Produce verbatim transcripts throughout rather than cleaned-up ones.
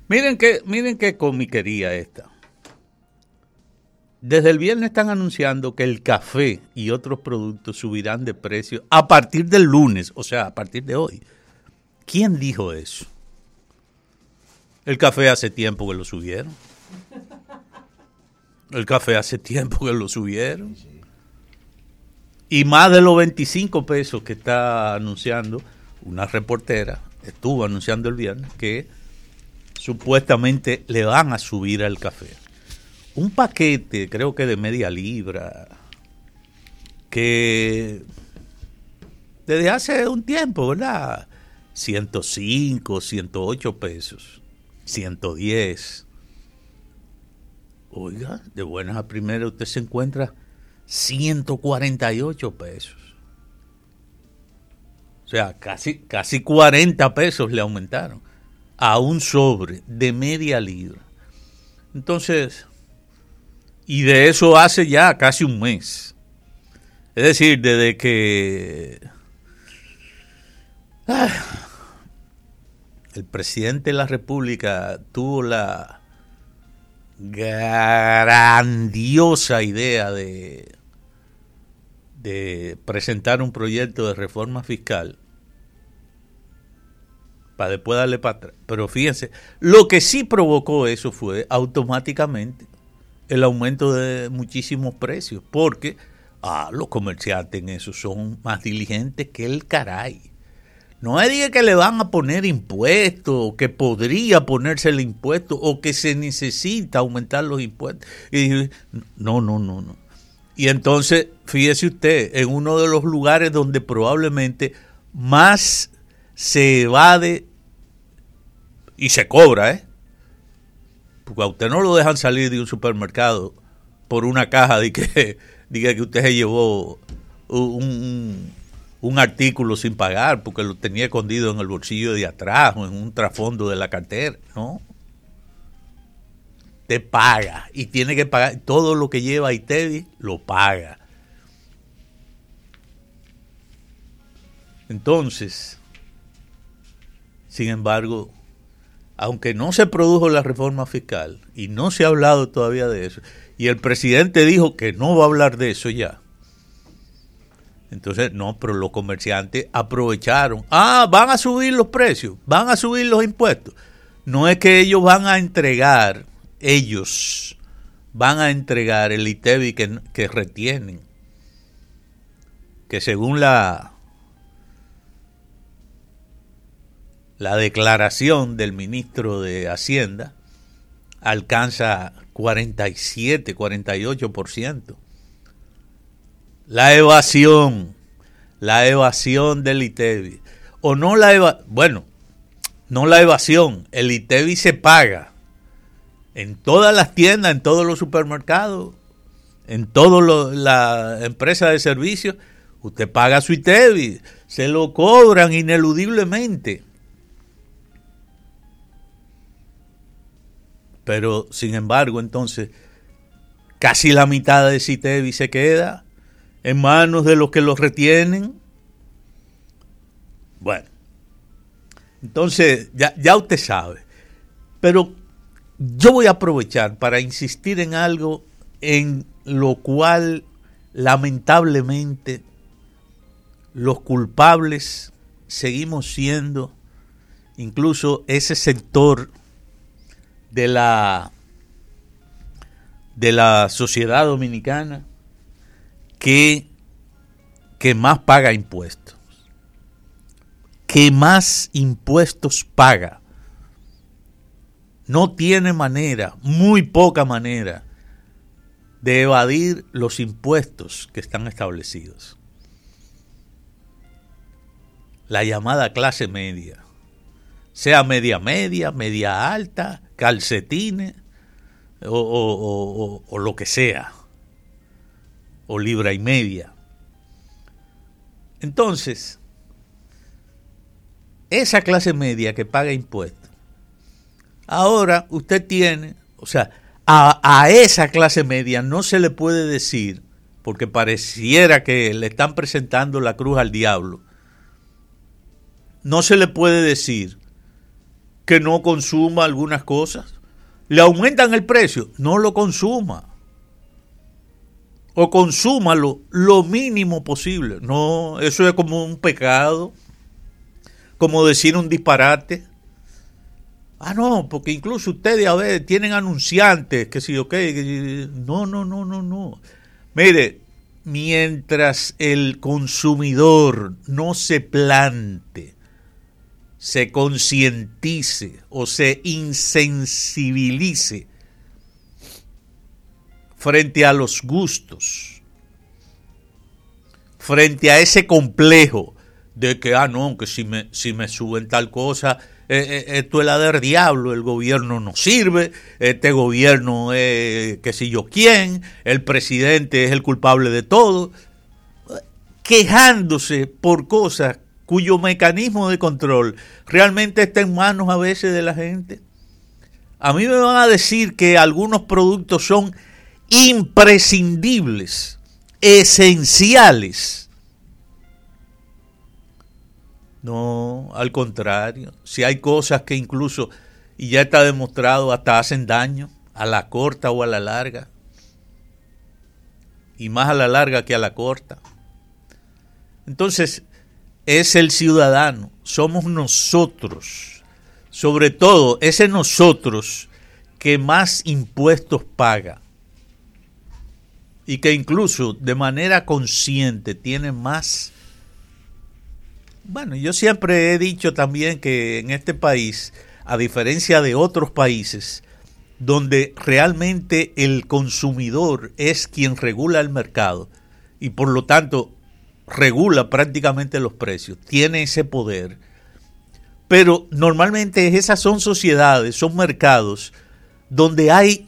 Miren qué, miren qué comiquería esta. Desde el viernes están anunciando que el café y otros productos subirán de precio a partir del lunes, o sea, a partir de hoy. ¿Quién dijo eso? El café hace tiempo que lo subieron. El café hace tiempo que lo subieron. Y más de los veinticinco pesos que está anunciando una reportera, estuvo anunciando el viernes que supuestamente le van a subir al café. Un paquete, creo que de media libra, que desde hace un tiempo, ¿verdad? ciento cinco, ciento ocho pesos, ciento diez. Oiga, de buenas a primeras usted se encuentra ciento cuarenta y ocho pesos. O sea, casi, casi cuarenta pesos le aumentaron a un sobre de media libra. Entonces, y de eso hace ya casi un mes. Es decir, desde que ah, el presidente de la República tuvo la grandiosa idea de, de presentar un proyecto de reforma fiscal para después darle para atrás. Pero fíjense, lo que sí provocó eso fue automáticamente el aumento de muchísimos precios, porque ah, los comerciantes en eso son más diligentes que el caray. No es diga que le van a poner impuestos, que podría ponerse el impuesto, o que se necesita aumentar los impuestos. Y no, no, no, no. Y entonces, fíjese usted, en uno de los lugares donde probablemente más se evade y se cobra, ¿eh? Porque a usted no lo dejan salir de un supermercado por una caja de que diga que usted se llevó un, un, un artículo sin pagar porque lo tenía escondido en el bolsillo de atrás o en un trasfondo de la cartera, ¿no? Te paga y tiene que pagar todo lo que lleva ITEVI, lo paga. Entonces, sin embargo, aunque no se produjo la reforma fiscal y no se ha hablado todavía de eso, y el presidente dijo que no va a hablar de eso ya, entonces no, pero los comerciantes aprovecharon. Ah, van a subir los precios, van a subir los impuestos. No es que ellos van a entregar, ellos van a entregar el ITEVI que, que retienen, que según la La declaración del ministro de Hacienda alcanza cuarenta y siete, cuarenta y ocho por ciento. La evasión, la evasión del ITEVI. O no la eva, bueno, no la evasión, el ITEVI se paga en todas las tiendas, en todos los supermercados, en todas las empresas de servicios. Usted paga su ITEVI, se lo cobran ineludiblemente. Pero, sin embargo, entonces, casi la mitad de ese ITEVI se queda en manos de los que lo retienen. Bueno, entonces, ya, ya usted sabe. Pero yo voy a aprovechar para insistir en algo en lo cual, lamentablemente, los culpables seguimos siendo incluso ese sector de la de la sociedad dominicana que, que más paga impuestos, que más impuestos paga. No tiene manera, muy poca manera, de evadir los impuestos que están establecidos. La llamada clase media, sea media media, media alta, calcetines o, o, o, o lo que sea, o libra y media. Entonces, esa clase media que paga impuestos, ahora usted tiene, o sea, a, a esa clase media no se le puede decir, porque pareciera que le están presentando la cruz al diablo, no se le puede decir que no consuma algunas cosas. Le aumentan el precio, no lo consuma. O consúmalo lo mínimo posible. No, eso es como un pecado, como decir un disparate. Ah, no, porque incluso ustedes a ver, tienen anunciantes, que sí, ok, que, no, no, no, no, no. Mire, mientras el consumidor no se plante, se concientice o se insensibilice frente a los gustos, frente a ese complejo de que, ah, no, que si me, si me suben tal cosa, eh, eh, esto es la del diablo, el gobierno no sirve, este gobierno es que si yo quién, el presidente es el culpable de todo, quejándose por cosas cuyo mecanismo de control realmente está en manos a veces de la gente. A mí me van a decir que algunos productos son imprescindibles, esenciales. No, al contrario, si hay cosas que incluso, y ya está demostrado, hasta hacen daño a la corta o a la larga, y más a la larga que a la corta. Entonces, es el ciudadano, somos nosotros, sobre todo ese nosotros que más impuestos paga y que incluso de manera consciente tiene más. Bueno, yo siempre he dicho también que en este país, a diferencia de otros países, donde realmente el consumidor es quien regula el mercado y por lo tanto regula prácticamente los precios, tiene ese poder. Pero normalmente esas son sociedades, son mercados donde hay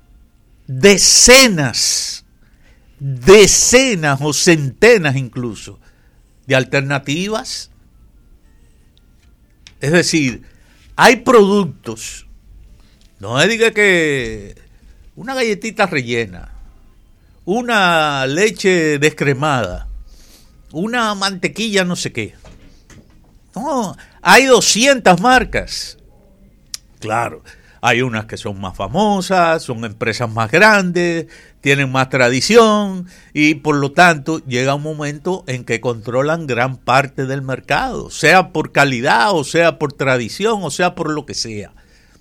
decenas, decenas o centenas incluso de alternativas. Es decir, hay productos, no me diga que una galletita rellena, una leche descremada, una mantequilla no sé qué. No, hay doscientas marcas. Claro, hay unas que son más famosas, son empresas más grandes, tienen más tradición y por lo tanto llega un momento en que controlan gran parte del mercado, sea por calidad o sea por tradición o sea por lo que sea.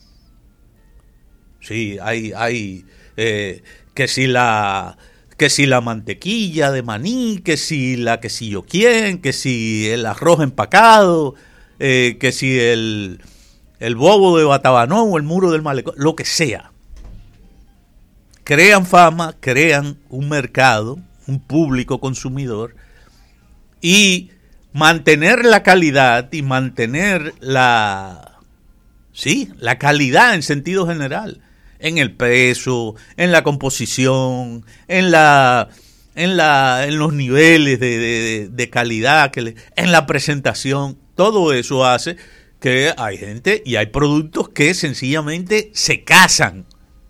Sí, hay, hay eh, que si la... que si la mantequilla de maní, que si la que si yo quién, que si el arroz empacado, eh, que si el, el bobo de Batabanó o el muro del malecón, lo que sea. Crean fama, crean un mercado, un público consumidor, y mantener la calidad y mantener la, sí, la calidad en sentido general, en el peso, en la composición, en la, en la, en los niveles de, de, de calidad, que le, en la presentación, todo eso hace que hay gente y hay productos que sencillamente se casan.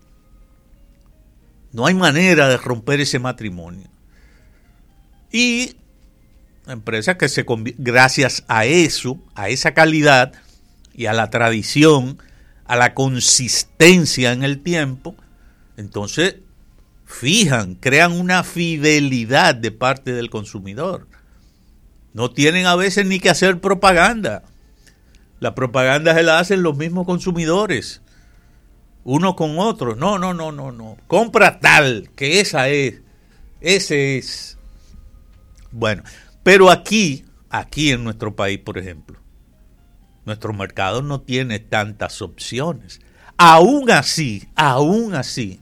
No hay manera de romper ese matrimonio. Y empresas que se gracias a eso, a esa calidad y a la tradición, a la consistencia en el tiempo, entonces fijan, crean una fidelidad de parte del consumidor. No tienen a veces ni que hacer propaganda. La propaganda se la hacen los mismos consumidores, uno con otro. No, no, no, no, no. Compra tal, que esa es, ese es. Bueno, pero aquí, aquí en nuestro país, por ejemplo, nuestro mercado no tiene tantas opciones. Aún así, aún así,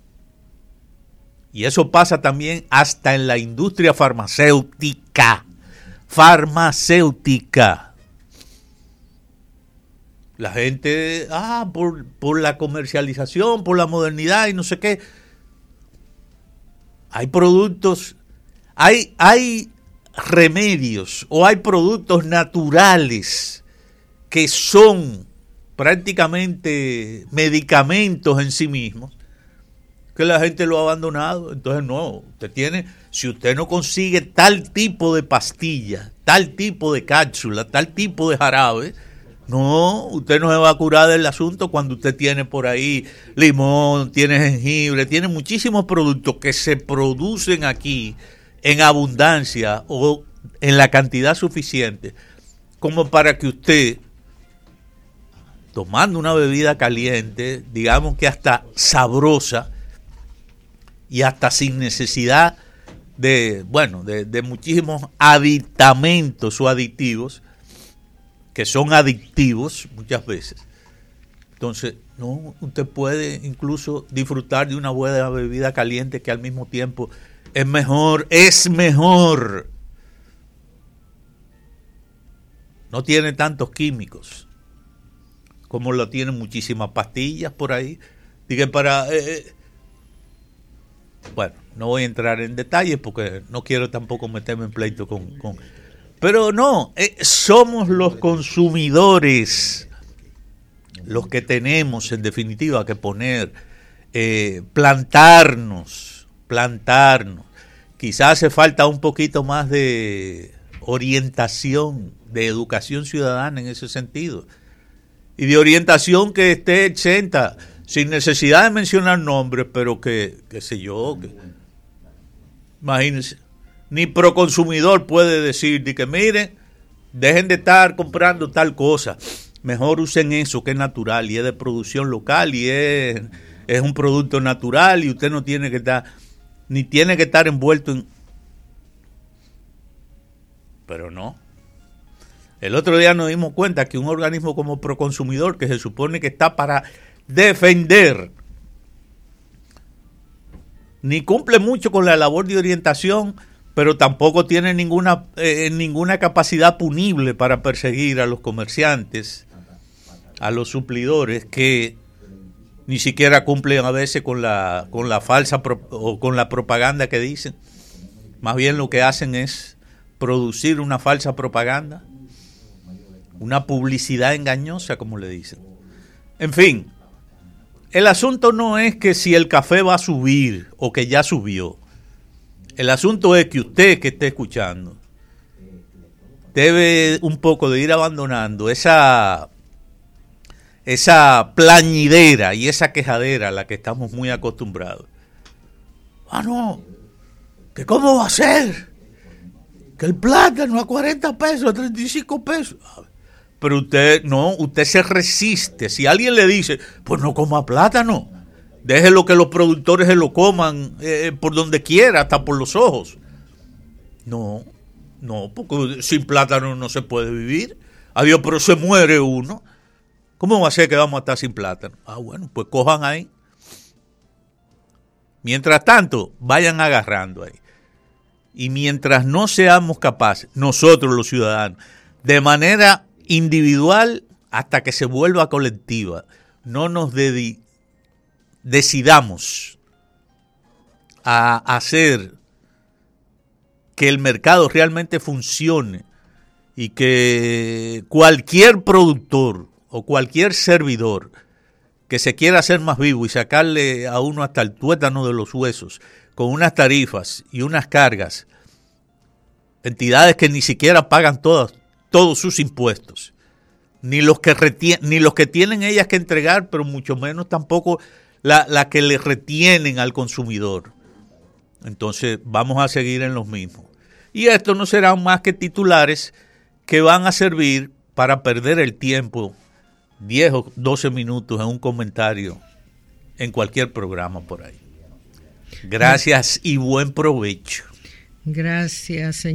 y eso pasa también hasta en la industria farmacéutica, farmacéutica. La gente, ah, por, por la comercialización, por la modernidad y no sé qué. Hay productos, hay, hay remedios o hay productos naturales que son prácticamente medicamentos en sí mismos, que la gente lo ha abandonado. Entonces no, usted tiene, si usted no consigue tal tipo de pastilla, tal tipo de cápsula, tal tipo de jarabe, No, usted no se va a curar del asunto cuando usted tiene por ahí limón, tiene jengibre, tiene muchísimos productos que se producen aquí en abundancia o en la cantidad suficiente como para que usted, tomando una bebida caliente, digamos que hasta sabrosa y hasta sin necesidad de, bueno, de, de muchísimos aditamentos o aditivos, que son adictivos muchas veces. Entonces, no, usted puede incluso disfrutar de una buena bebida caliente que al mismo tiempo es mejor, es mejor. No tiene tantos químicos como lo tienen muchísimas pastillas por ahí. Dije para, eh, bueno, no voy a entrar en detalles porque no quiero tampoco meterme en pleito con... con Pero no, eh, somos los consumidores los que tenemos, en definitiva, que poner, eh, plantarnos, plantarnos. Quizás hace falta un poquito más de orientación, de educación ciudadana en ese sentido. Y de orientación que esté exenta, sin necesidad de mencionar nombres, pero que, qué sé yo, que, imagínense. Ni Proconsumidor puede decir de que miren, dejen de estar comprando tal cosa, mejor usen eso que es natural y es de producción local y es, es un producto natural y usted no tiene que estar, ni tiene que estar envuelto en... Pero no. El otro día nos dimos cuenta que un organismo como Proconsumidor, que se supone que está para defender, ni cumple mucho con la labor de orientación, pero tampoco tiene ninguna eh, ninguna capacidad punible para perseguir a los comerciantes, a los suplidores que ni siquiera cumplen a veces con la con la falsa pro, o con la propaganda que dicen. Más bien lo que hacen es producir una falsa propaganda, una publicidad engañosa, como le dicen. En fin, el asunto no es que si el café va a subir o que ya subió. El asunto es que usted que esté escuchando debe un poco de ir abandonando esa, esa plañidera y esa quejadera a la que estamos muy acostumbrados. Ah, no, que cómo va a ser, que el plátano a cuarenta pesos, a treinta y cinco pesos. Pero usted, no, usted se resiste. Si alguien le dice, pues no coma plátano, déjelo que los productores se lo coman eh, por donde quiera, hasta por los ojos. No, no, porque sin plátano no se puede vivir. Adiós, pero se muere uno. ¿Cómo va a ser que vamos a estar sin plátano? Ah, bueno, pues cojan ahí. Mientras tanto, vayan agarrando ahí. Y mientras no seamos capaces, nosotros los ciudadanos, de manera individual hasta que se vuelva colectiva, no nos dediquemos, decidamos a hacer que el mercado realmente funcione y que cualquier productor o cualquier servidor que se quiera hacer más vivo y sacarle a uno hasta el tuétano de los huesos con unas tarifas y unas cargas, entidades que ni siquiera pagan todas, todos sus impuestos, ni los que retien, ni los que tienen ellas que entregar, pero mucho menos tampoco la, la que le retienen al consumidor. Entonces vamos a seguir en los mismos. Y esto no serán más que titulares que van a servir para perder el tiempo, diez o doce minutos en un comentario en cualquier programa por ahí. Gracias y buen provecho. Gracias, señor.